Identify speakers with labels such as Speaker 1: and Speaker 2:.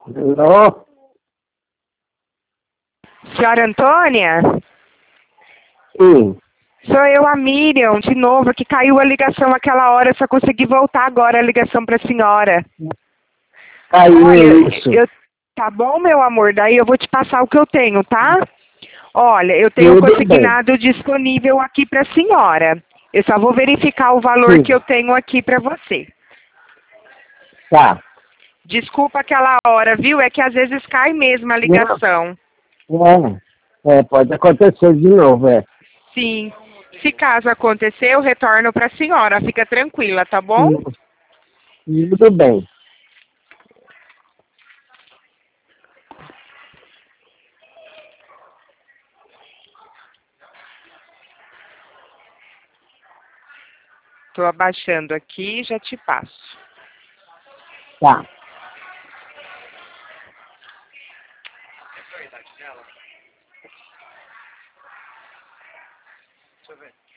Speaker 1: Alô?
Speaker 2: Senhora Antônia?
Speaker 1: Sim.
Speaker 2: Sou eu, a Miriam, de novo, que caiu a ligação aquela hora, só consegui voltar agora a ligação para a senhora.
Speaker 1: Caiu
Speaker 2: Olha,
Speaker 1: isso.
Speaker 2: tá bom, meu amor? Daí eu vou te passar o que eu tenho, tá? Olha, eu tenho
Speaker 1: Tudo bem.
Speaker 2: consignado disponível aqui para a senhora. Eu só vou verificar o valor
Speaker 1: Sim.
Speaker 2: que eu tenho aqui para você.
Speaker 1: Tá.
Speaker 2: Desculpa aquela hora, viu? É que às vezes cai mesmo a ligação.
Speaker 1: Pode acontecer de novo,
Speaker 2: Sim. Se caso acontecer, eu retorno para a senhora. Fica tranquila, tá bom?
Speaker 1: Tudo bem.
Speaker 2: Estou abaixando aqui e já te passo.
Speaker 1: Tá.
Speaker 2: Deixa eu ver.